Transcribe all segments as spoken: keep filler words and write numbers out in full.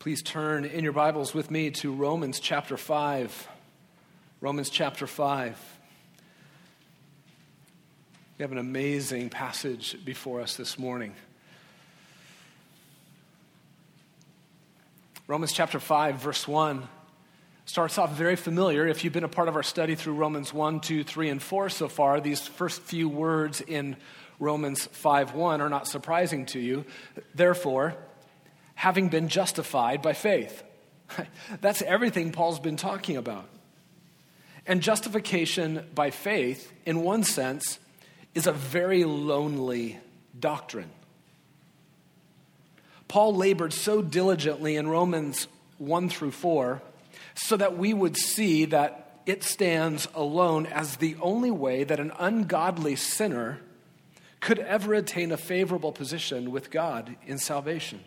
Please turn in your Bibles with me to Romans chapter five. Romans chapter five. We have an amazing passage before us this morning. Romans chapter five, verse one starts off very familiar. If you've been a part of our study through Romans one, two, three, and four so far, these first few words in Romans five one are not surprising to you. Therefore, having been justified by faith. That's everything Paul's been talking about. And justification by faith, in one sense, is a very lonely doctrine. Paul labored so diligently in Romans one through four so that we would see that it stands alone as the only way that an ungodly sinner could ever attain a favorable position with God in salvation.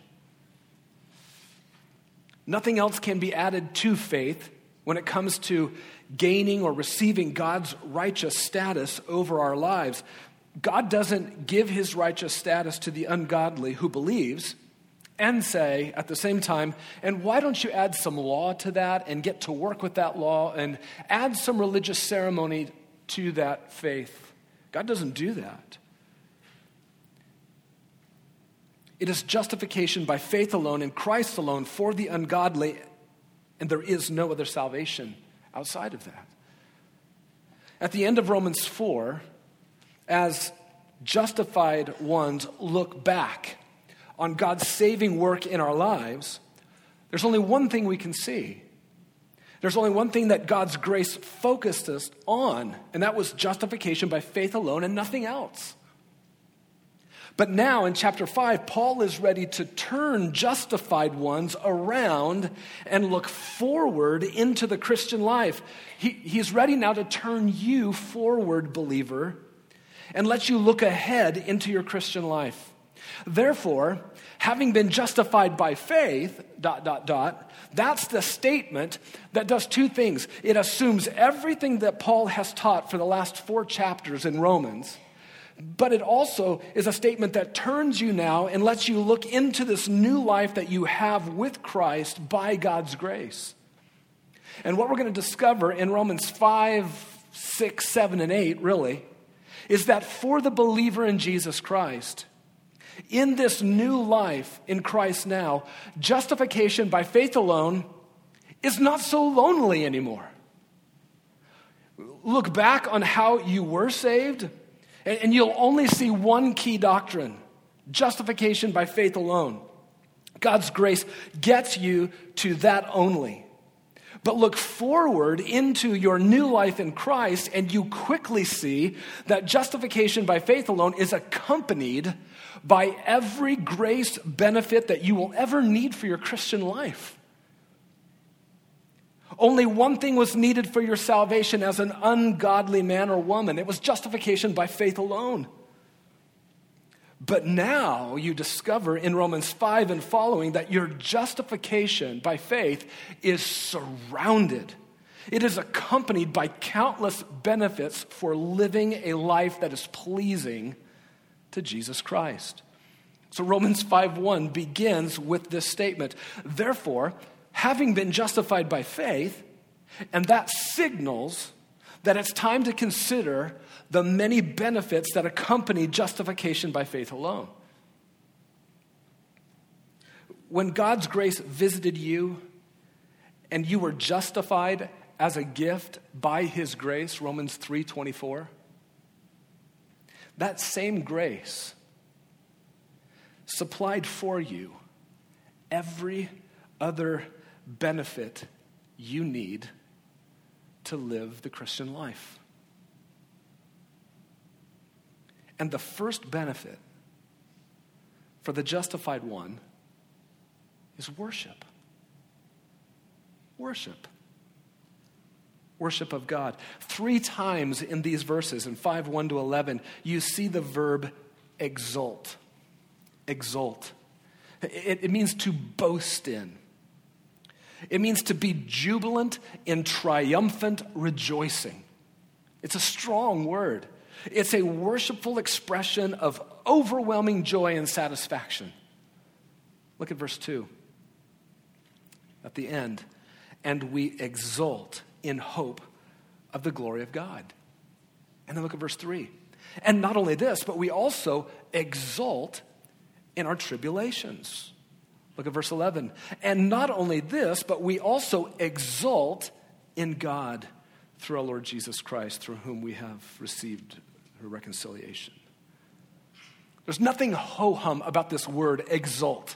Nothing else can be added to faith when it comes to gaining or receiving God's righteous status over our lives. God doesn't give his righteous status to the ungodly who believes and say at the same time, and why don't you add some law to that and get to work with that law and add some religious ceremony to that faith? God doesn't do that. It is justification by faith alone in Christ alone for the ungodly, and there is no other salvation outside of that. At the end of Romans four, as justified ones look back on God's saving work in our lives, there's only one thing we can see. There's only one thing that God's grace focused us on, and that was justification by faith alone and nothing else. But now in chapter five, Paul is ready to turn justified ones around and look forward into the Christian life. He, he's ready now to turn you forward, believer, and let you look ahead into your Christian life. Therefore, having been justified by faith, dot, dot, dot, that's the statement that does two things. It assumes everything that Paul has taught for the last four chapters in Romans, but it also is a statement that turns you now and lets you look into this new life that you have with Christ by God's grace. And what we're going to discover in Romans five, six, seven, and eight, really, is that for the believer in Jesus Christ, in this new life in Christ now, justification by faith alone is not so lonely anymore. Look back on how you were saved, and you'll only see one key doctrine: justification by faith alone. God's grace gets you to that only. But look forward into your new life in Christ, and you quickly see that justification by faith alone is accompanied by every grace benefit that you will ever need for your Christian life. Only one thing was needed for your salvation as an ungodly man or woman. It was justification by faith alone. But now you discover in Romans five and following that your justification by faith is surrounded. It is accompanied by countless benefits for living a life that is pleasing to Jesus Christ. So Romans five one begins with this statement: therefore, having been justified by faith, and that signals that it's time to consider the many benefits that accompany justification by faith alone. When God's grace visited you and you were justified as a gift by his grace, Romans three twenty-four, that same grace supplied for you every other benefit you need to live the Christian life. And the first benefit for the justified one is worship. Worship. Worship of God. Three times in these verses, in five one to eleven, you see the verb exult. Exult. It, it means to boast in. It means to be jubilant in triumphant rejoicing. It's a strong word. It's a worshipful expression of overwhelming joy and satisfaction. Look at verse two. at the end, and we exult in hope of the glory of God. And then look at verse three. And not only this, but we also exult in our tribulations. Look at verse eleven. And not only this, but we also exult in God through our Lord Jesus Christ, through whom we have received her reconciliation. There's nothing ho-hum about this word exult.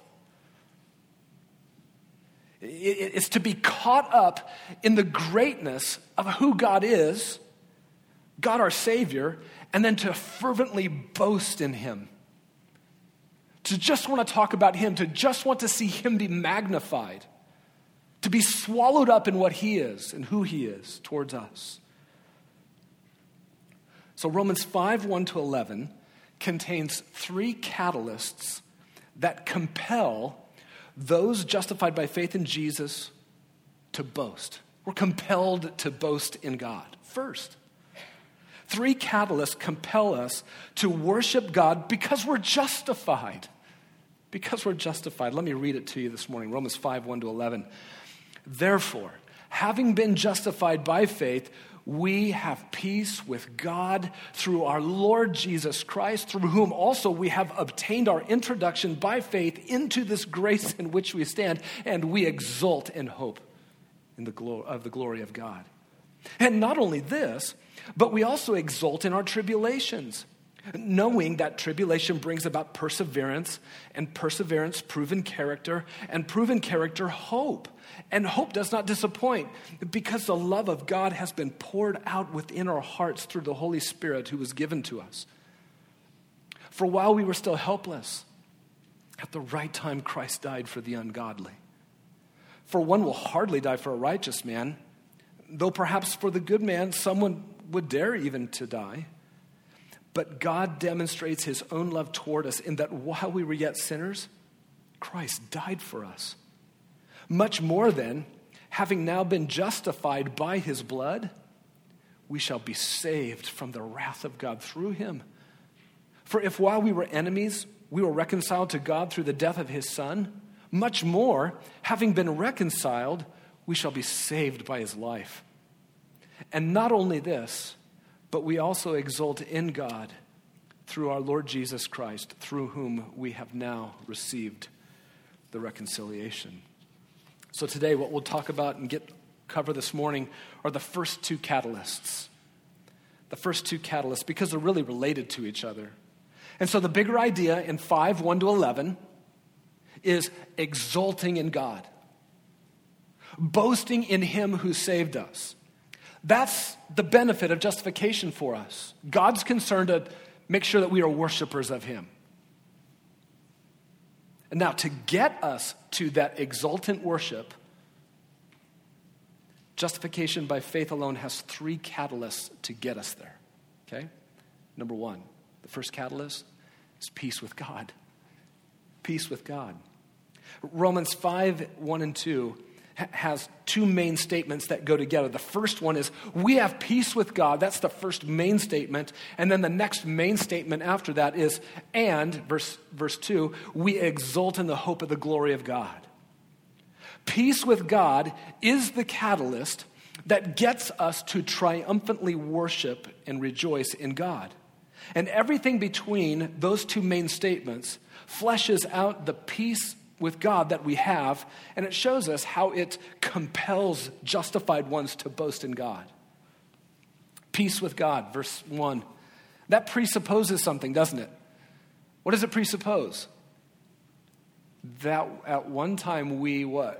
It's to be caught up in the greatness of who God is, God our Savior, and then to fervently boast in him. To just want to talk about him, to just want to see him be magnified, to be swallowed up in what he is and who he is towards us. So Romans five, one to eleven contains three catalysts that compel those justified by faith in Jesus to boast. We're compelled to boast in God. First, three catalysts compel us to worship God because we're justified. Because we're justified. Let me read it to you this morning. Romans five, one to eleven. Therefore, having been justified by faith, we have peace with God through our Lord Jesus Christ, through whom also we have obtained our introduction by faith into this grace in which we stand, and we exult in hope in the glo- of the glory of God. And not only this, but we also exult in our tribulations, knowing that tribulation brings about perseverance, and perseverance, proven character, and proven character, hope. And hope does not disappoint, because the love of God has been poured out within our hearts through the Holy Spirit who was given to us. For while we were still helpless, at the right time Christ died for the ungodly. For one will hardly die for a righteous man, though perhaps for the good man someone would dare even to die. But God demonstrates his own love toward us in that while we were yet sinners, Christ died for us. Much more then, having now been justified by his blood, we shall be saved from the wrath of God through him. For if while we were enemies, we were reconciled to God through the death of his Son, much more, having been reconciled, we shall be saved by his life. And not only this, but we also exult in God through our Lord Jesus Christ, through whom we have now received the reconciliation. So today, what we'll talk about and get cover this morning are the first two catalysts. The first two catalysts, because they're really related to each other. And so the bigger idea in five, one to eleven is exulting in God. Boasting in him who saved us. That's the benefit of justification for us. God's concerned to make sure that we are worshipers of him. And now to get us to that exultant worship, justification by faith alone has three catalysts to get us there. Okay? Number one, the first catalyst is peace with God. Peace with God. Romans five, one and two has two main statements that go together. The first one is, we have peace with God. That's the first main statement. And then the next main statement after that is, and, verse, verse two, we exult in the hope of the glory of God. Peace with God is the catalyst that gets us to triumphantly worship and rejoice in God. And everything between those two main statements fleshes out the peace with God that we have, and it shows us how it compels justified ones to boast in God. Peace with God, verse one. That presupposes something, doesn't it? What does it presuppose? That at one time we what?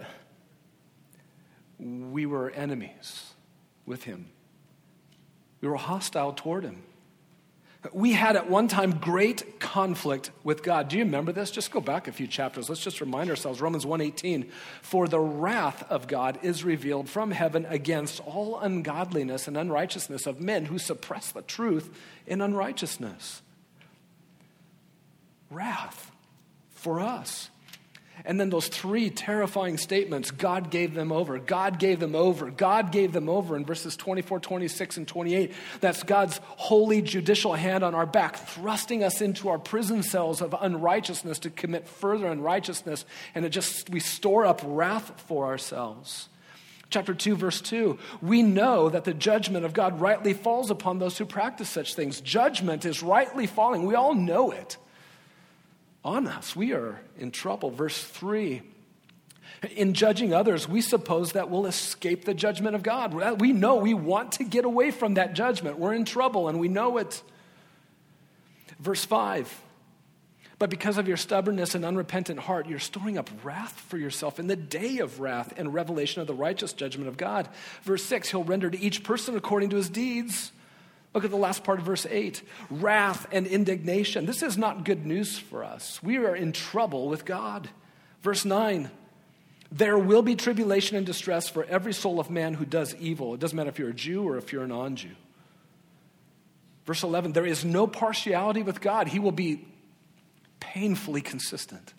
We were enemies with him. We were hostile toward him. We had at one time great conflict with God. Do you remember this? Just go back a few chapters. Let's just remind ourselves. Romans one eighteen. For the wrath of God is revealed from heaven against all ungodliness and unrighteousness of men who suppress the truth in unrighteousness. Wrath for us. And then those three terrifying statements, God gave them over, God gave them over, God gave them over in verses twenty-four, twenty-six, and twenty-eight. That's God's holy judicial hand on our back, thrusting us into our prison cells of unrighteousness to commit further unrighteousness. And it just, we store up wrath for ourselves. Chapter two, verse two, we know that the judgment of God rightly falls upon those who practice such things. Judgment is rightly falling. We all know it. On us, we are in trouble. Verse three, in judging others, we suppose that we'll escape the judgment of God. We know we want to get away from that judgment. We're in trouble and we know it. Verse five, but because of your stubbornness and unrepentant heart, you're storing up wrath for yourself in the day of wrath and revelation of the righteous judgment of God. Verse six, he'll render to each person according to his deeds. Look at the last part of verse eight. Wrath and indignation. This is not good news for us. We are in trouble with God. Verse nine. There will be tribulation and distress for every soul of man who does evil. It doesn't matter if you're a Jew or if you're a non-Jew. Verse eleven. There is no partiality with God. He will be painfully consistent.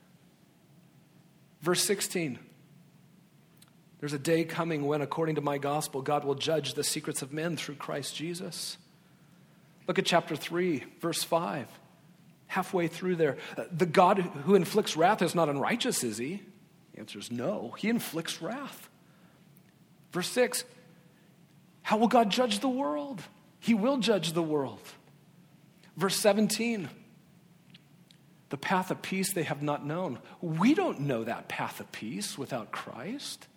Verse sixteen. There's a day coming when, according to my gospel, God will judge the secrets of men through Christ Jesus. Look at chapter three, verse five. Halfway through there. The God who inflicts wrath is not unrighteous, is he? The answer is no. He inflicts wrath. Verse six. How will God judge the world? He will judge the world. Verse seventeen. The path of peace they have not known. We don't know that path of peace without Christ.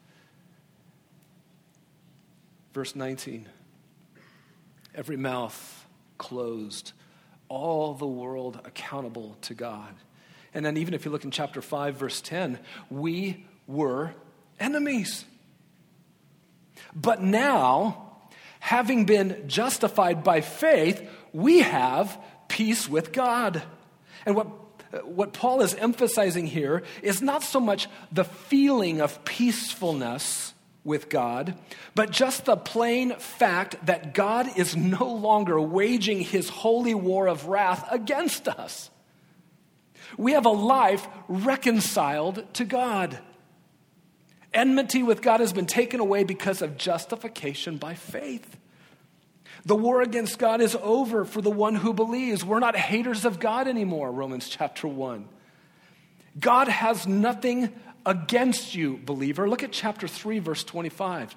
Verse nineteen, every mouth closed, all the world accountable to God. And then even if you look in chapter five, verse ten, we were enemies. But now, having been justified by faith, we have peace with God. And what What Paul is emphasizing here is not so much the feeling of peacefulness with God, but just the plain fact that God is no longer waging his holy war of wrath against us. We have a life reconciled to God. Enmity with God has been taken away because of justification by faith. The war against God is over for the one who believes. We're not haters of God anymore, Romans chapter one. God has nothing against you, believer. Look at chapter three, verse twenty-five.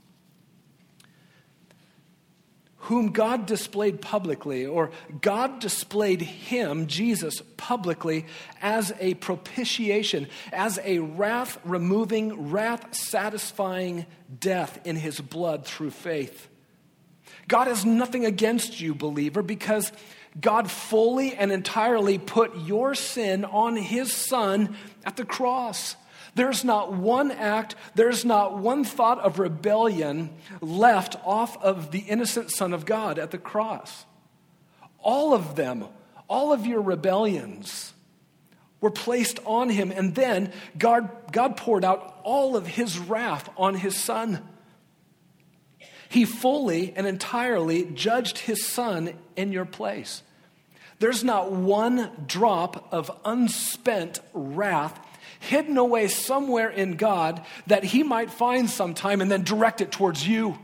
Whom God displayed publicly, or God displayed him, Jesus, publicly as a propitiation, as a wrath-removing, wrath-satisfying death in his blood through faith. God has nothing against you, believer, because God fully and entirely put your sin on his Son at the cross. There's not one act, there's not one thought of rebellion left off of the innocent Son of God at the cross. All of them, all of your rebellions were placed on him, and then God, God poured out all of his wrath on his Son. He fully and entirely judged his Son in your place. There's not one drop of unspent wrath hidden away somewhere in God that he might find sometime and then direct it towards you.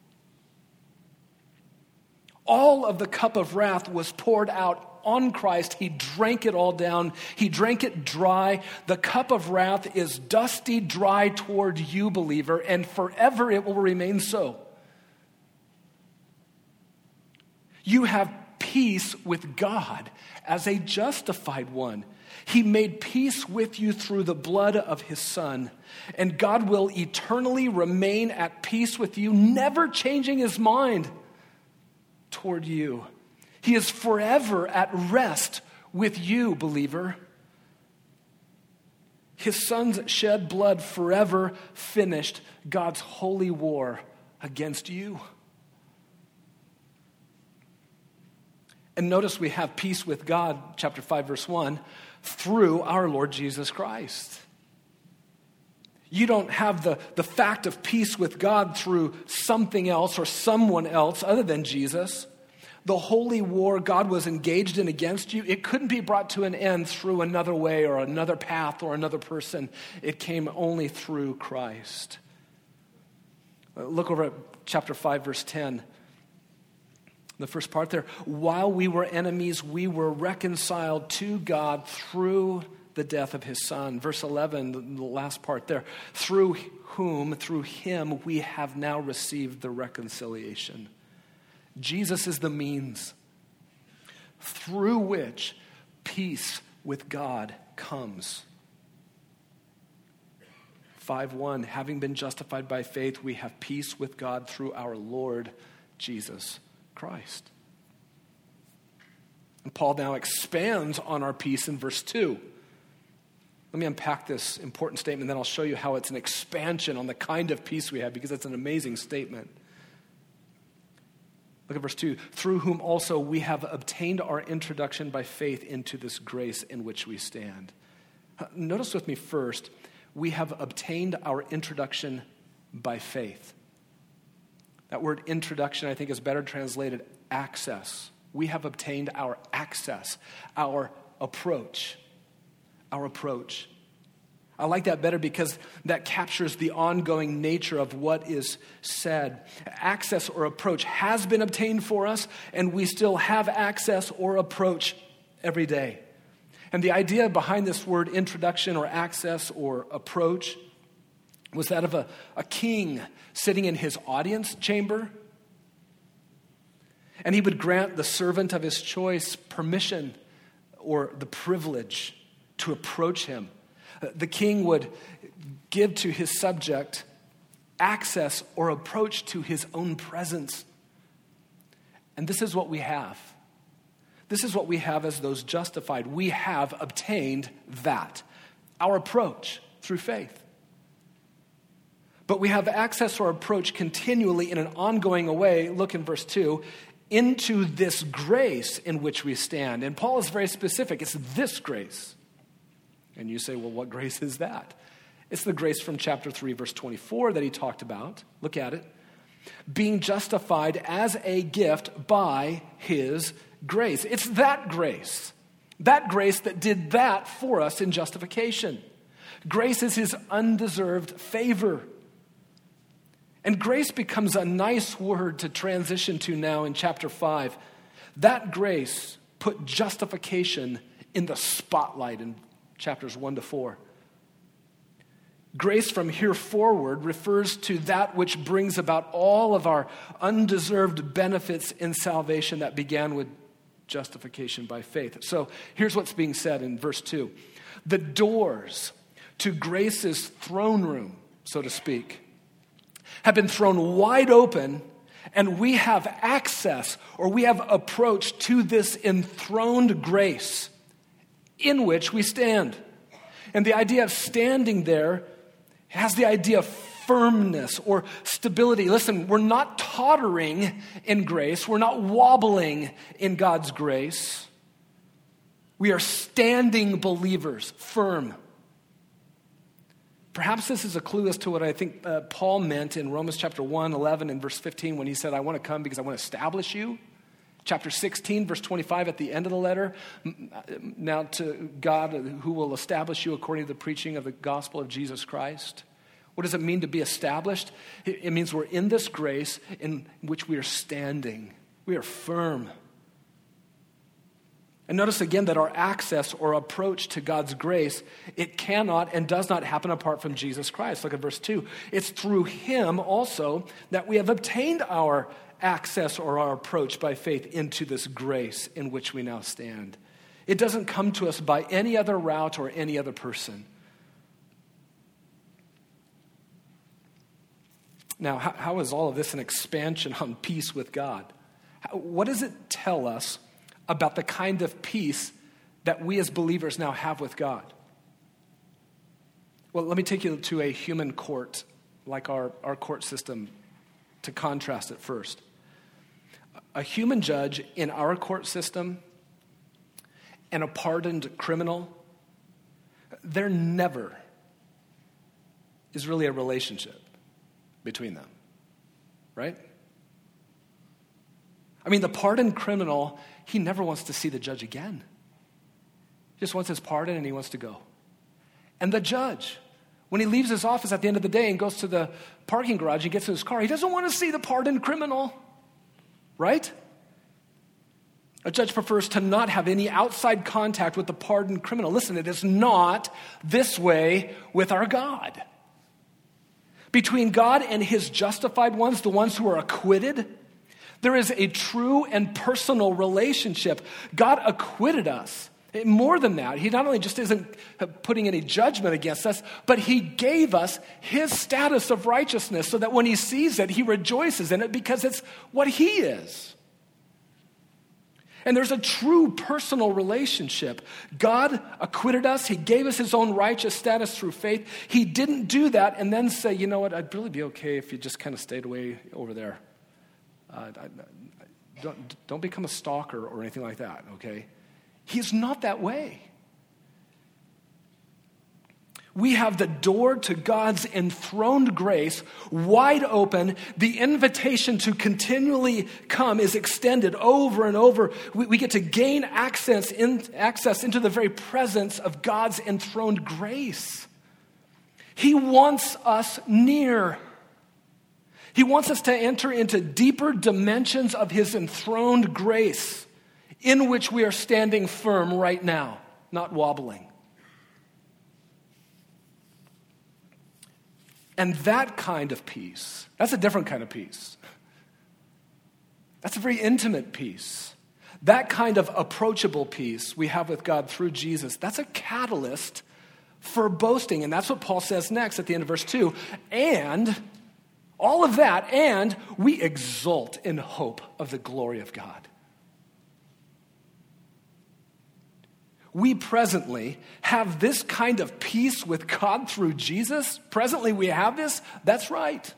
All of the cup of wrath was poured out on Christ. He drank it all down. He drank it dry. The cup of wrath is dusty dry toward you, believer, and forever it will remain so. You have peace with God as a justified one. He made peace with you through the blood of his Son. And God will eternally remain at peace with you, never changing his mind toward you. He is forever at rest with you, believer. His Son's shed blood forever finished God's holy war against you. And notice we have peace with God, chapter five, verse one, through our Lord Jesus Christ. You don't have the, the fact of peace with God through something else or someone else other than Jesus, the holy war God was engaged in against you, it couldn't be brought to an end through another way or another path or another person. It came only through Christ. Look over at chapter five, verse ten. The first part there. While we were enemies, we were reconciled to God through the death of his son. Verse eleven, the last part there. Through whom, through him, we have now received the reconciliation. Jesus is the means through which peace with God comes. five one, having been justified by faith, we have peace with God through our Lord Jesus Christ. And Paul now expands on our peace in verse two. Let me unpack this important statement, then I'll show you how it's an expansion on the kind of peace we have, because it's an amazing statement. Look at verse two. Through whom also we have obtained our introduction by faith into this grace in which we stand. Notice with me first, we have obtained our introduction by faith. That word introduction, I think, is better translated access. We have obtained our access, our approach, our approach. I like that better because that captures the ongoing nature of what is said. Access or approach has been obtained for us, and we still have access or approach every day. And the idea behind this word introduction or access or approach was that of a, a king sitting in his audience chamber. And he would grant the servant of his choice permission or the privilege to approach him. The king would give to his subject access or approach to his own presence. And this is what we have. This is what we have as those justified. We have obtained that, our approach through faith. But we have access or approach continually in an ongoing way, look in verse two, into this grace in which we stand. And Paul is very specific. It's this grace. And you say, well, what grace is that? It's the grace from chapter three, verse twenty-four that he talked about. Look at it. Being justified as a gift by his grace. It's that grace. That grace that did that for us in justification. Grace is his undeserved favor. And grace becomes a nice word to transition to now in chapter five. That grace put justification in the spotlight in chapters one to four. Grace from here forward refers to that which brings about all of our undeserved benefits in salvation that began with justification by faith. So here's what's being said in verse two. The doors to grace's throne room, so to speak, have been thrown wide open, and we have access or we have approach to this enthroned grace in which we stand. And the idea of standing there has the idea of firmness or stability. Listen, we're not tottering in grace. We're not wobbling in God's grace. We are standing believers, firm. Perhaps this is a clue as to what I think uh, Paul meant in Romans chapter one, eleven, and verse fifteen when he said, I want to come because I want to establish you. Chapter sixteen, verse twenty-five at the end of the letter, now to God who will establish you according to the preaching of the gospel of Jesus Christ. What does it mean to be established? It means we're in this grace in which we are standing. We are firm. And notice again that our access or approach to God's grace, it cannot and does not happen apart from Jesus Christ. Look at verse two. It's through him also that we have obtained our access or our approach by faith into this grace in which we now stand. It doesn't come to us by any other route or any other person. Now, how, how is all of this an expansion on peace with God? How, what does it tell us about the kind of peace that we as believers now have with God? Well, let me take you to a human court, like our, our court system, to contrast it first. A human judge in our court system and a pardoned criminal, there never is really a relationship between them, right? I mean, the pardoned criminal, he never wants to see the judge again. He just wants his pardon and he wants to go. And the judge, when he leaves his office at the end of the day and goes to the parking garage and gets in his car, he doesn't want to see the pardoned criminal, right? A judge prefers to not have any outside contact with the pardoned criminal. Listen, it is not this way with our God. Between God and his justified ones, the ones who are acquitted, there is a true and personal relationship. God acquitted us. More than that, he not only just isn't putting any judgment against us, but he gave us his status of righteousness so that when he sees it, he rejoices in it because it's what he is. And there's a true personal relationship. God acquitted us. He gave us his own righteous status through faith. He didn't do that and then say, you know what, I'd really be okay if you just kind of stayed away over there. Uh, I, I, don't, don't become a stalker or anything like that, okay? He's not that way. We have the door to God's enthroned grace wide open. The invitation to continually come is extended over and over. We, we get to gain access, in, access into the very presence of God's enthroned grace. He wants us near. He wants us to enter into deeper dimensions of his enthroned grace in which we are standing firm right now, not wobbling. And that kind of peace, that's a different kind of peace. That's a very intimate peace. That kind of approachable peace we have with God through Jesus, that's a catalyst for boasting. And that's what Paul says next at the end of verse two. And all of that, and we exult in hope of the glory of God. We presently have this kind of peace with God through Jesus. Presently we have this. That's right.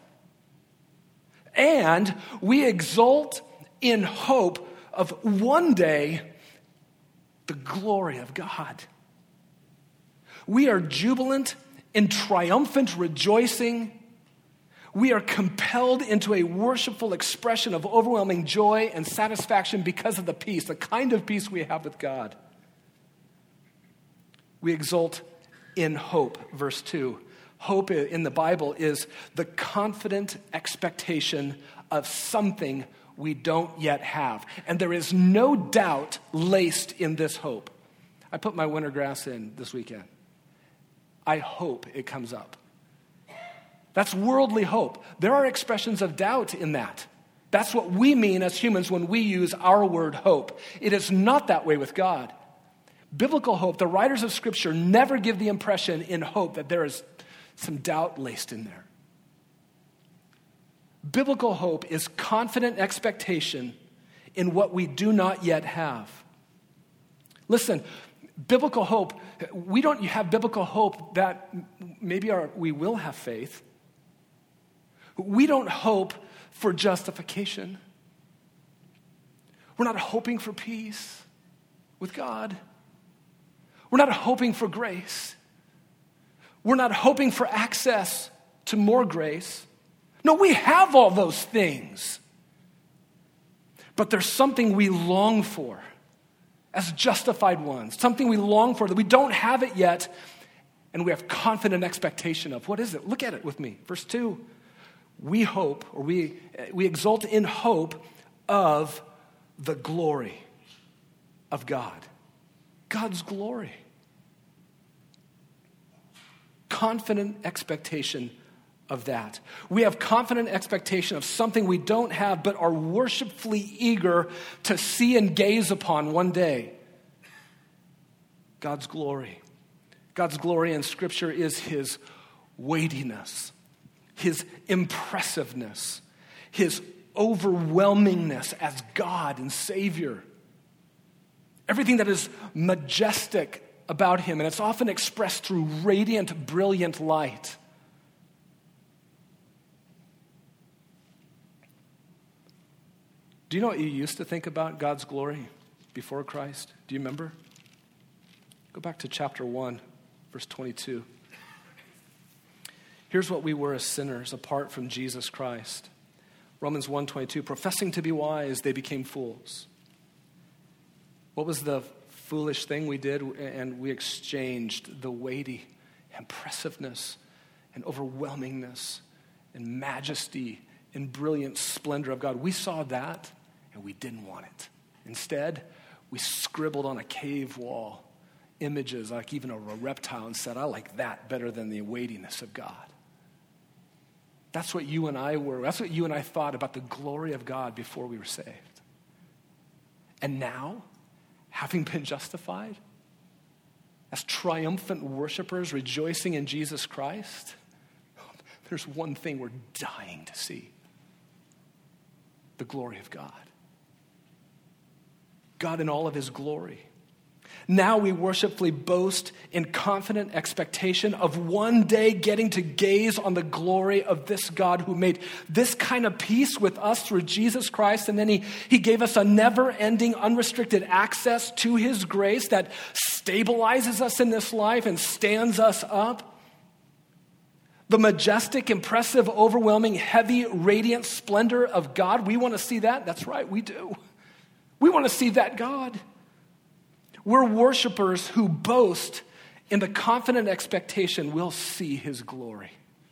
And we exult in hope of one day the glory of God. We are jubilant in triumphant rejoicing. We are compelled into a worshipful expression of overwhelming joy and satisfaction because of the peace, the kind of peace we have with God. We exult in hope, verse two. Hope in the Bible is the confident expectation of something we don't yet have. And there is no doubt laced in this hope. I put my winter grass in this weekend. I hope it comes up. That's worldly hope. There are expressions of doubt in that. That's what we mean as humans when we use our word hope. It is not that way with God. Biblical hope, the writers of Scripture never give the impression in hope that there is some doubt laced in there. Biblical hope is confident expectation in what we do not yet have. Listen, biblical hope, we don't have biblical hope that maybe our, we will have faith. We don't hope for justification. We're not hoping for peace with God. We're not hoping for grace. We're not hoping for access to more grace. No, we have all those things. But there's something we long for as justified ones, something we long for that we don't have it yet, and we have confident expectation of. What is it? Look at it with me. Verse two, we hope, or we, we exult in hope of the glory of God. God's glory. Confident expectation of that. We have confident expectation of something we don't have, but are worshipfully eager to see and gaze upon one day. God's glory. God's glory in Scripture is his weightiness, his impressiveness, his overwhelmingness as God and Savior. Everything that is majestic about him, and it's often expressed through radiant, brilliant light. Do you know what you used to think about God's glory before Christ? Do you remember? Go back to chapter one, verse twenty-two. Here's what we were as sinners apart from Jesus Christ. Romans one twenty-two, professing to be wise, they became fools. What was the foolish thing we did? And we exchanged the weighty impressiveness and overwhelmingness and majesty and brilliant splendor of God. We saw that and we didn't want it. Instead, we scribbled on a cave wall images like even a reptile and said, I like that better than the weightiness of God. That's what you and I were. That's what you and I thought about the glory of God before we were saved. And now, having been justified, as triumphant worshipers rejoicing in Jesus Christ, there's one thing we're dying to see: the glory of God. God in all of his glory. Now we worshipfully boast in confident expectation of one day getting to gaze on the glory of this God who made this kind of peace with us through Jesus Christ. And then he, he gave us a never-ending, unrestricted access to his grace that stabilizes us in this life and stands us up. The majestic, impressive, overwhelming, heavy, radiant splendor of God. We want to see that? That's right, we do. We want to see that God. We're worshipers who boast in the confident expectation we'll see his glory.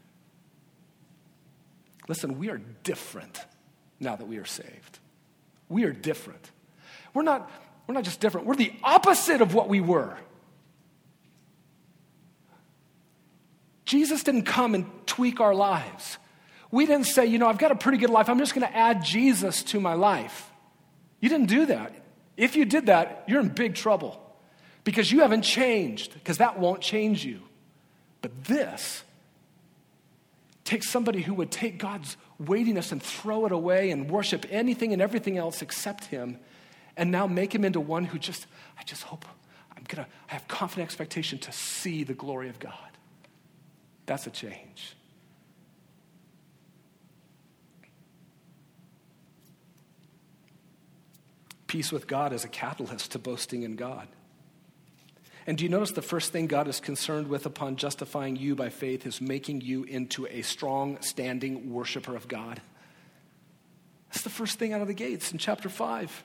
Listen, we are different now that we are saved. We are different. We're not, we're not just different. We're the opposite of what we were. Jesus didn't come and tweak our lives. We didn't say, you know, I've got a pretty good life. I'm just going to add Jesus to my life. You didn't do that. If you did that, you're in big trouble because you haven't changed, because that won't change you. But this takes somebody who would take God's weightiness and throw it away and worship anything and everything else except him, and now make him into one who just, I just hope, I'm going to, I have confident expectation to see the glory of God. That's a change. Peace with God is a catalyst to boasting in God. And do you notice the first thing God is concerned with upon justifying you by faith is making you into a strong, standing worshiper of God? That's the first thing out of the gates in chapter five.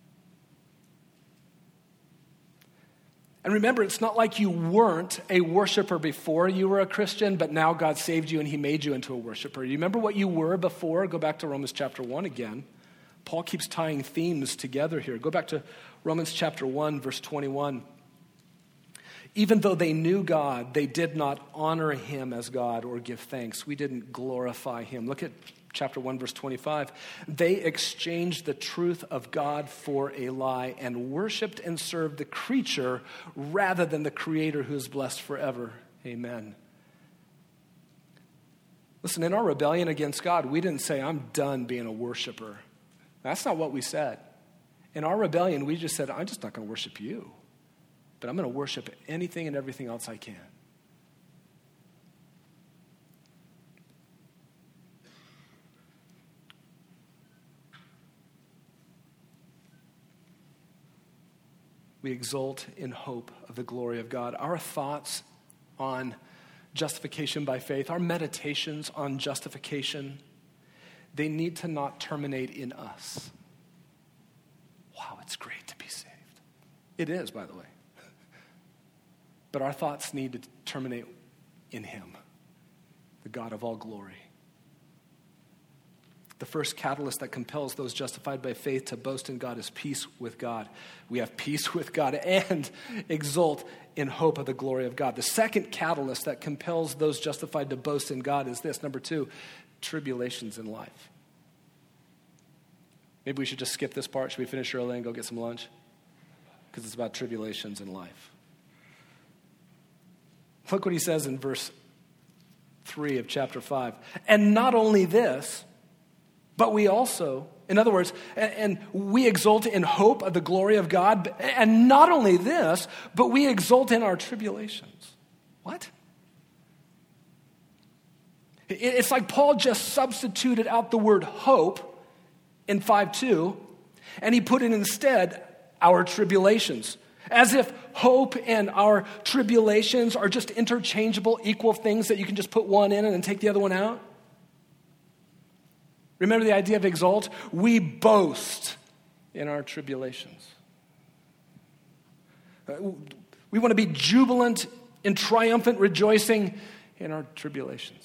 And remember, it's not like you weren't a worshiper before you were a Christian, but now God saved you and he made you into a worshiper. You remember what you were before? Go back to Romans chapter one again. Paul keeps tying themes together here. Go back to Romans chapter one, verse twenty-one. Even though they knew God, they did not honor him as God or give thanks. We didn't glorify him. Look at chapter one, verse twenty-five. They exchanged the truth of God for a lie and worshiped and served the creature rather than the Creator who is blessed forever. Amen. Listen, in our rebellion against God, we didn't say, I'm done being a worshiper. That's not what we said. In our rebellion, we just said, I'm just not going to worship you, but I'm going to worship anything and everything else I can. We exult in hope of the glory of God. Our thoughts on justification by faith, our meditations on justification, they need to not terminate in us. Wow, it's great to be saved. It is, by the way. But our thoughts need to terminate in him, the God of all glory. The first catalyst that compels those justified by faith to boast in God is peace with God. We have peace with God and exult in hope of the glory of God. The second catalyst that compels those justified to boast in God is this. Number two, tribulations in life. Maybe we should just skip this part. Should we finish early and go get some lunch? Because it's about tribulations in life. Look what he says in verse three of chapter five. And not only this, but we also, in other words, and, and we exult in hope of the glory of God. And not only this, but we exult in our tribulations. What? It, it's like Paul just substituted out the word hope in five two, and he put in instead our tribulations. As if hope and our tribulations are just interchangeable, equal things that you can just put one in and then take the other one out. Remember the idea of exalt? We boast in our tribulations. Uh, we want to be jubilant in triumphant rejoicing in our tribulations.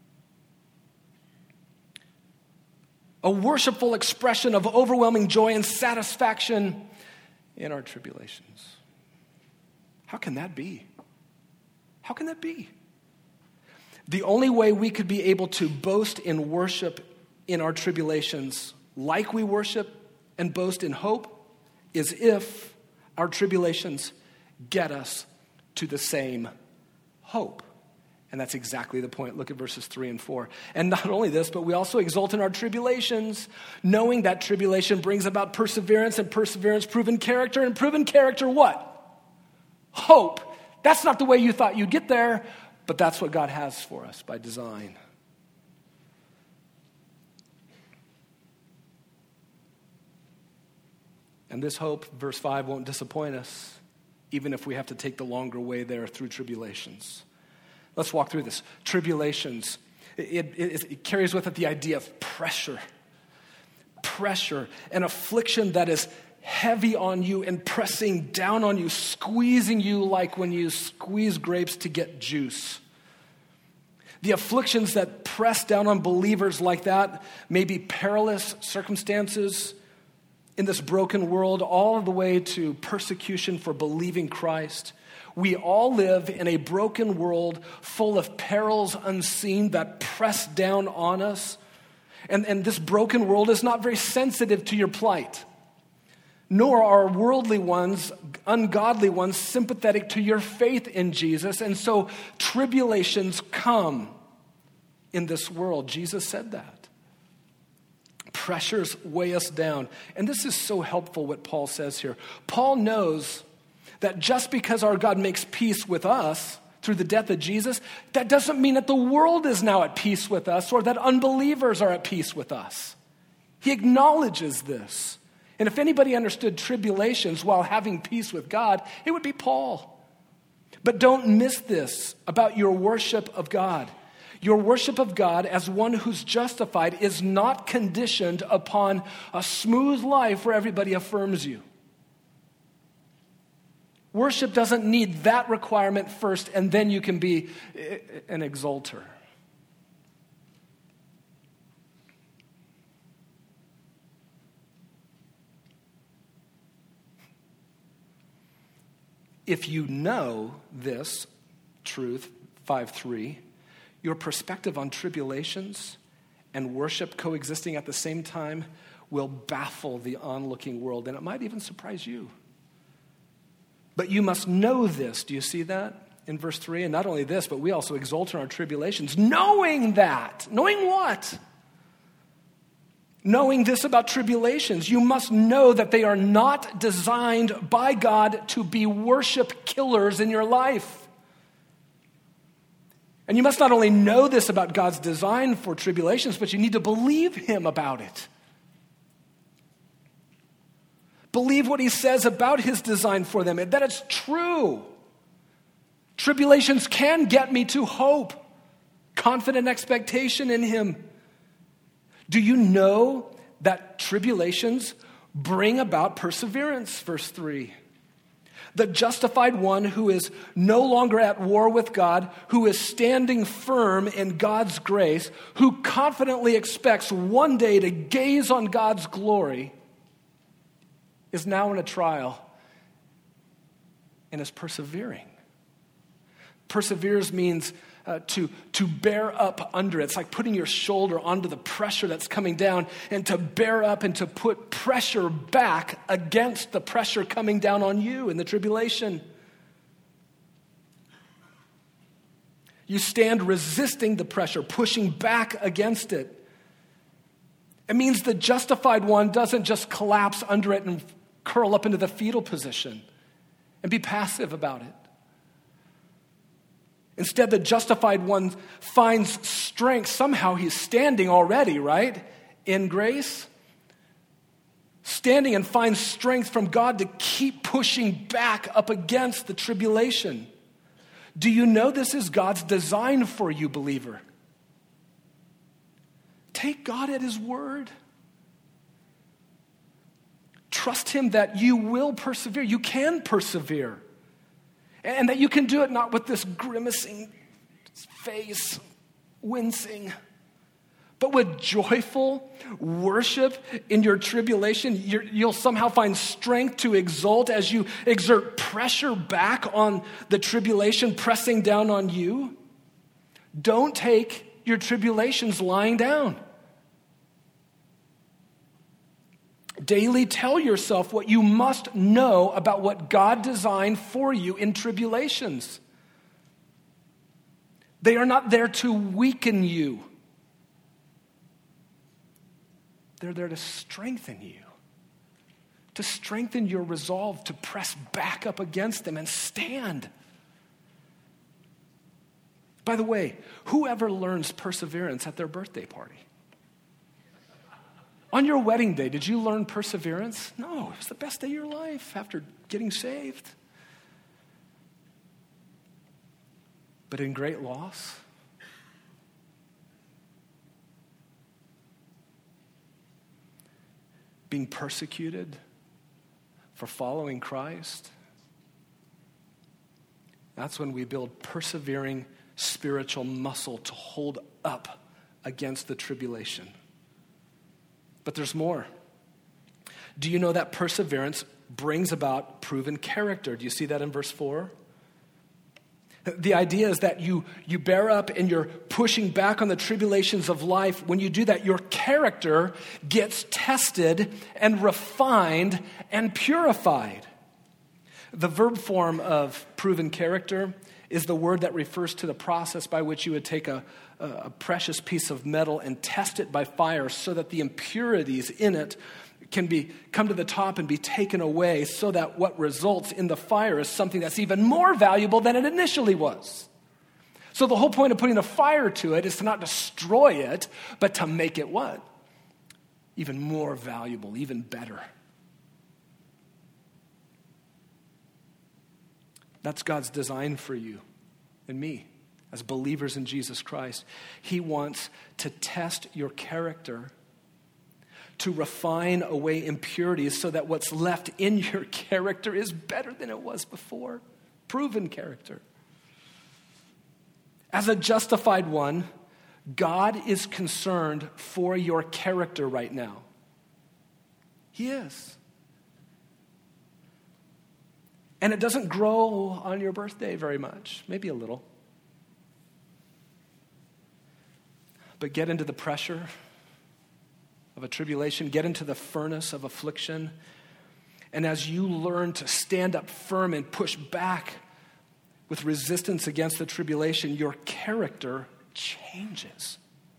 A worshipful expression of overwhelming joy and satisfaction in our tribulations. How can that be? How can that be? The only way we could be able to boast in worship in our tribulations, like we worship and boast in hope, is if our tribulations get us to the same hope. And that's exactly the point. Look at verses three and four. And not only this, but we also exult in our tribulations, knowing that tribulation brings about perseverance, and perseverance proven character, and proven character what? Hope. That's not the way you thought you'd get there, but that's what God has for us by design. And this hope, verse five, won't disappoint us, even if we have to take the longer way there through tribulations. Let's walk through this. Tribulations, it, it, it carries with it the idea of pressure. Pressure, an affliction that is heavy on you and pressing down on you, squeezing you like when you squeeze grapes to get juice. The afflictions that press down on believers like that may be perilous circumstances in this broken world, all the way to persecution for believing Christ. We all live in a broken world full of perils unseen that press down on us. And, and this broken world is not very sensitive to your plight, nor are worldly ones, ungodly ones, sympathetic to your faith in Jesus. And so tribulations come in this world. Jesus said that. Pressures weigh us down. And this is so helpful what Paul says here. Paul knows that just because our God makes peace with us through the death of Jesus, that doesn't mean that the world is now at peace with us or that unbelievers are at peace with us. He acknowledges this. And if anybody understood tribulations while having peace with God, it would be Paul. But don't miss this about your worship of God. Your worship of God as one who's justified is not conditioned upon a smooth life where everybody affirms you. Worship doesn't need that requirement first, and then you can be an exalter. If you know this truth, five three, your perspective on tribulations and worship coexisting at the same time will baffle the onlooking world, and it might even surprise you. But you must know this. Do you see that in verse three? And not only this, but we also exult in our tribulations, knowing that. Knowing what? Knowing this about tribulations. You must know that they are not designed by God to be worship killers in your life. And you must not only know this about God's design for tribulations, but you need to believe him about it. Believe what he says about his design for them, and that it's true. Tribulations can get me to hope, confident expectation in him. Do you know that tribulations bring about perseverance? Verse three. The justified one who is no longer at war with God, who is standing firm in God's grace, who confidently expects one day to gaze on God's glory, is now in a trial and is persevering. Perseveres means uh, to, to bear up under it. It's like putting your shoulder onto the pressure that's coming down, and to bear up and to put pressure back against the pressure coming down on you in the tribulation. You stand resisting the pressure, pushing back against it. It means the justified one doesn't just collapse under it and curl up into the fetal position and be passive about it. Instead, the justified one finds strength. Somehow he's standing already, right? In grace. Standing and finds strength from God to keep pushing back up against the tribulation. Do you know this is God's design for you, believer? take God at his word. Trust him that you will persevere. You can persevere. And that you can do it not with this grimacing face, wincing, but with joyful worship in your tribulation. You're, you'll somehow find strength to exult as you exert pressure back on the tribulation pressing down on you. Don't take your tribulations lying down. Daily tell yourself what you must know about what God designed for you in tribulations. They are not there to weaken you. They're there to strengthen you, to strengthen your resolve to press back up against them and stand. By the way, whoever learns perseverance at their birthday party? On your wedding day, did you learn perseverance? No, it was the best day of your life after getting saved. But in great loss, being persecuted for following Christ, that's when we build persevering spiritual muscle to hold up against the tribulation. But there's more. Do you know that perseverance brings about proven character? Do you see that in verse four? The idea is that you, you bear up and you're pushing back on the tribulations of life. When you do that, your character gets tested and refined and purified. The verb form of proven character is the word that refers to the process by which you would take a, a precious piece of metal and test it by fire so that the impurities in it can be come to the top and be taken away so that what results in the fire is something that's even more valuable than it initially was. So the whole point of putting a fire to it is to not destroy it, but to make it what? Even more valuable, even better. That's God's design for you and me as believers in Jesus Christ. He wants to test your character, to refine away impurities so that what's left in your character is better than it was before. Proven character. As a justified one, God is concerned for your character right now. He is. And it doesn't grow on your birthday very much, maybe a little. But get into the pressure of a tribulation, get into the furnace of affliction. And as you learn to stand up firm and push back with resistance against the tribulation, your character changes.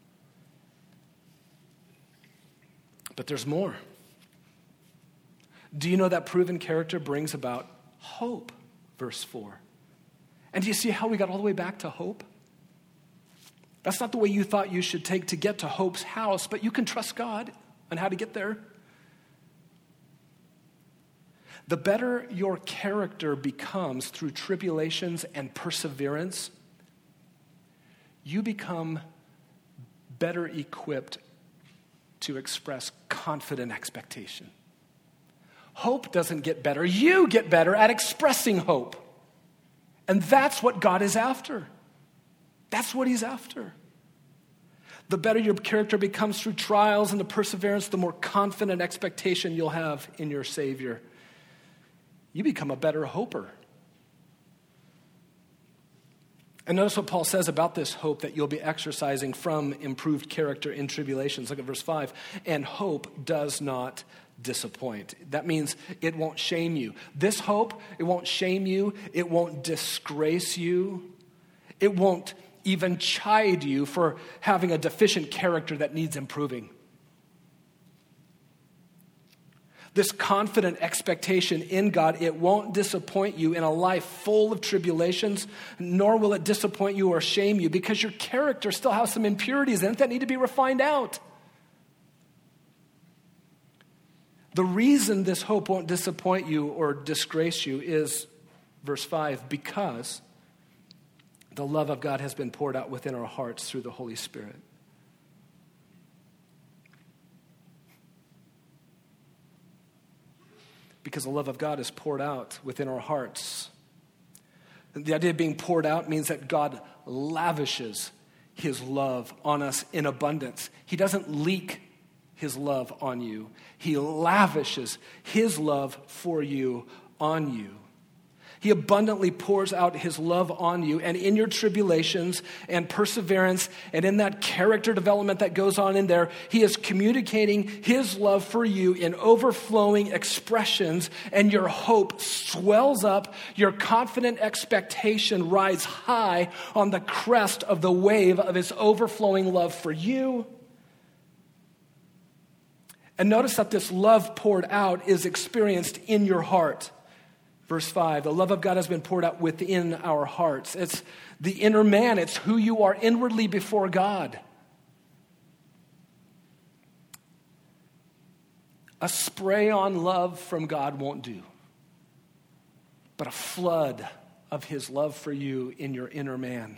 But there's more. Do you know that proven character brings about hope? Verse four. And do you see how we got all the way back to hope? That's not the way you thought you should take to get to hope's house, but you can trust God on how to get there. The better your character becomes through tribulations and perseverance, you become better equipped to express confident expectation. Hope doesn't get better. You get better at expressing hope. And that's what God is after. That's what he's after. The better your character becomes through trials and the perseverance, the more confident expectation you'll have in your Savior. You become a better hoper. And notice what Paul says about this hope that you'll be exercising from improved character in tribulations. Look at verse five. And hope does not disappoint. That means it won't shame you. This hope, it won't shame you. It won't disgrace you. It won't even chide you for having a deficient character that needs improving. This confident expectation in God, it won't disappoint you in a life full of tribulations, nor will it disappoint you or shame you, because your character still has some impurities in it that need to be refined out. The reason this hope won't disappoint you or disgrace you is, verse five, because the love of God has been poured out within our hearts through the Holy Spirit. because the love of God is poured out within our hearts. The idea of being poured out means that God lavishes his love on us in abundance. He doesn't leak his love on you. He lavishes his love for you on you. He abundantly pours out his love on you, and in your tribulations and perseverance and in that character development that goes on in there, he is communicating his love for you in overflowing expressions, and your hope swells up, your confident expectation rides high on the crest of the wave of his overflowing love for you. And notice that this love poured out is experienced in your heart. Verse five, the love of God has been poured out within our hearts. It's the inner man. It's who you are inwardly before God. A spray-on love from God won't do, but a flood of his love for you in your inner man.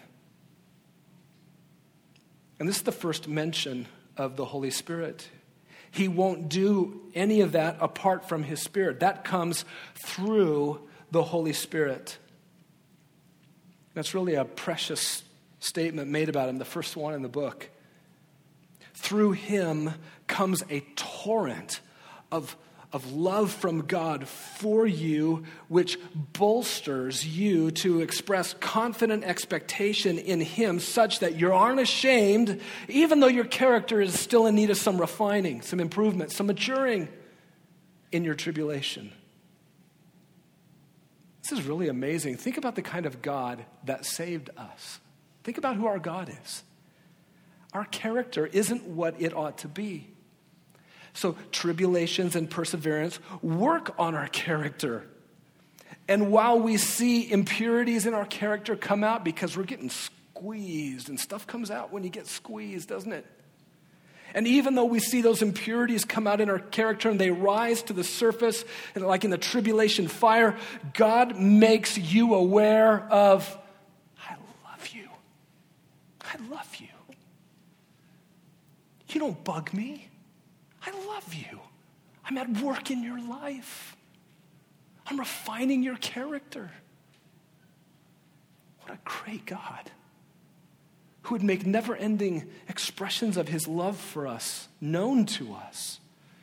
And this is the first mention of the Holy Spirit. He won't do any of that apart from his Spirit. That comes through the Holy Spirit. That's really a precious statement made about him, the first one in the book. Through him comes a torrent of, of love from God for you, which bolsters you to express confident expectation in him such that you aren't ashamed, even though your character is still in need of some refining, some improvement, some maturing in your tribulation. This is really amazing. Think about the kind of God that saved us. Think about who our God is. Our character isn't what it ought to be. So tribulations and perseverance work on our character. And while we see impurities in our character come out because we're getting squeezed, and stuff comes out when you get squeezed, doesn't it? And even though we see those impurities come out in our character and they rise to the surface, and like in the tribulation fire, God makes you aware of, I love you. I love you. You don't bug me. I love you. I'm at work in your life. I'm refining your character. What a great God, who would make never-ending expressions of his love for us known to us.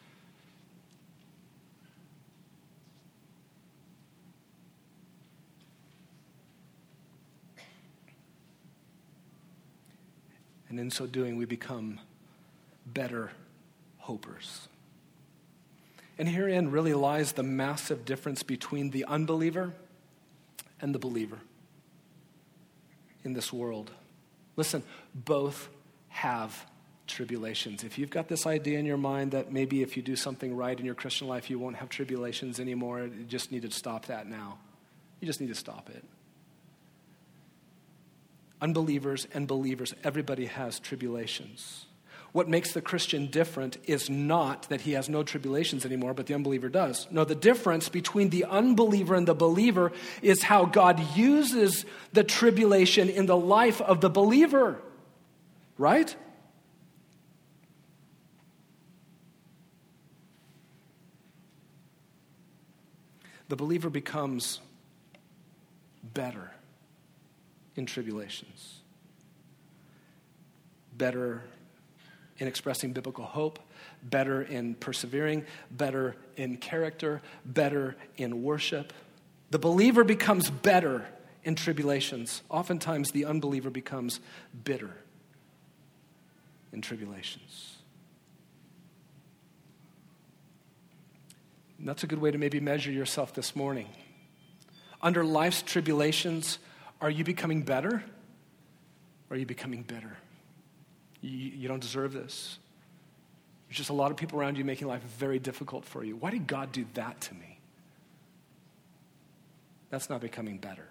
And in so doing, we become better hopers. And herein really lies the massive difference between the unbeliever and the believer in this world. Listen, both have tribulations. If you've got this idea in your mind that maybe if you do something right in your Christian life, you won't have tribulations anymore, you just need to stop that now. You just need to stop it. Unbelievers and believers, everybody has tribulations. What makes the Christian different is not that he has no tribulations anymore, but the unbeliever does. No, the difference between the unbeliever and the believer is how God uses the tribulation in the life of the believer. Right? The believer becomes better in tribulations. Better in expressing biblical hope, better in persevering, better in character, better in worship. The believer becomes better in tribulations. Oftentimes, the unbeliever becomes bitter in tribulations. And that's a good way to maybe measure yourself this morning. Under life's tribulations, are you becoming better or are you becoming bitter? You, you don't deserve this. There's just a lot of people around you making life very difficult for you. Why did God do that to me? That's not becoming better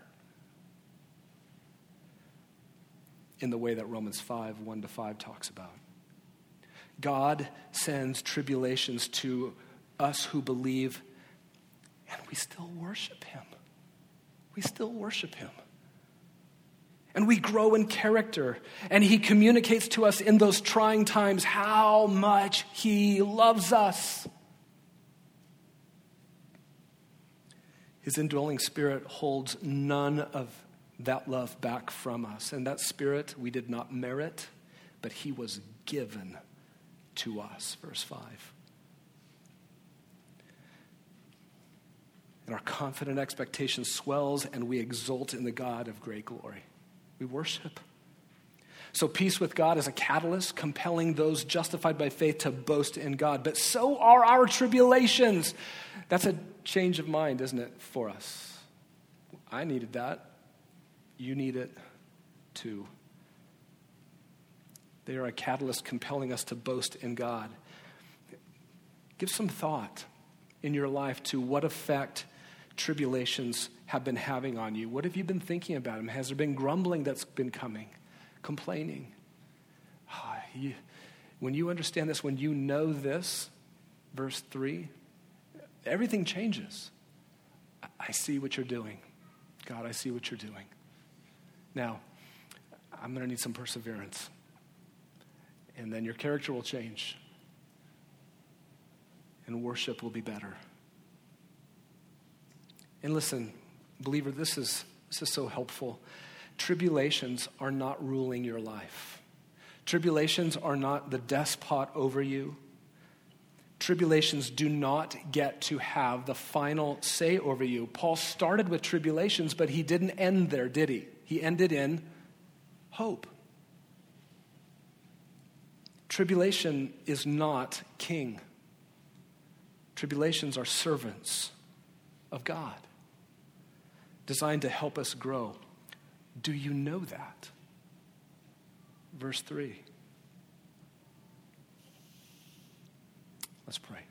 in the way that Romans five, one to five talks about. God sends tribulations to us who believe, and we still worship him. We still worship him. And we grow in character. And he communicates to us in those trying times how much he loves us. His indwelling Spirit holds none of that love back from us. And that Spirit we did not merit, but he was given to us. Verse five. And our confident expectation swells, and we exult in the God of great glory. We worship. So peace with God is a catalyst, compelling those justified by faith to boast in God. But so are our tribulations. That's a change of mind, isn't it, for us? I needed that. You need it too. They are a catalyst compelling us to boast in God. Give some thought in your life to what effect tribulations have been having on you. What have you been thinking about them? Has there been grumbling that's been coming? Complaining? Oh, you, when you understand this, when you know this, verse three, everything changes. I, I see what you're doing. God, I see what you're doing. Now, I'm going to need some perseverance. And then your character will change. And worship will be better. And listen, believer, this is this is so helpful. Tribulations are not ruling your life. Tribulations are not the despot over you. Tribulations do not get to have the final say over you. Paul started with tribulations, but he didn't end there, did he? He ended in hope. Tribulation is not king. Tribulations are servants of God, designed to help us grow. Do you know that? Verse three. Let's pray.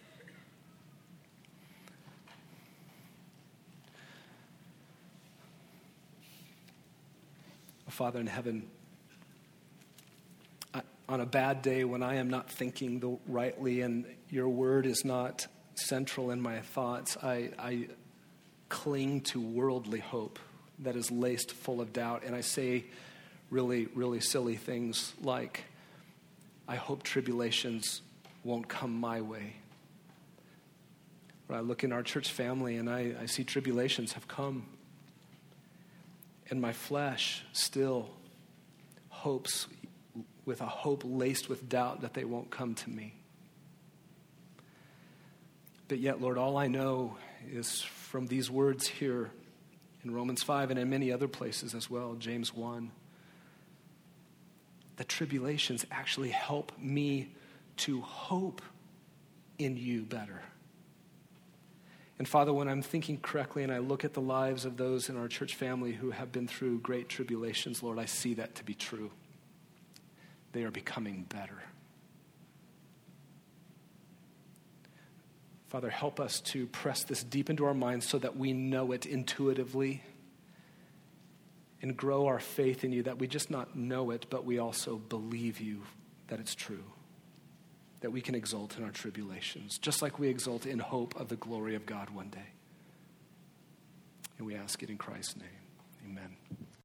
Oh, Father in heaven, I, on a bad day when I am not thinking the rightly and your word is not central in my thoughts, I, I cling to worldly hope that is laced full of doubt. And I say really, really silly things like, I hope tribulations won't come my way. Or I look in our church family and I, I see tribulations have come. And my flesh still hopes with a hope laced with doubt that they won't come to me. But yet, Lord, all I know is from these words here in Romans five and in many other places as well, James one, that tribulations actually help me to hope in you better. And Father, when I'm thinking correctly and I look at the lives of those in our church family who have been through great tribulations, Lord, I see that to be true. They are becoming better. Father, help us to press this deep into our minds so that we know it intuitively and grow our faith in you, that we just not know it, but we also believe you that it's true, that we can exult in our tribulations, just like we exult in hope of the glory of God one day. And we ask it in Christ's name. Amen.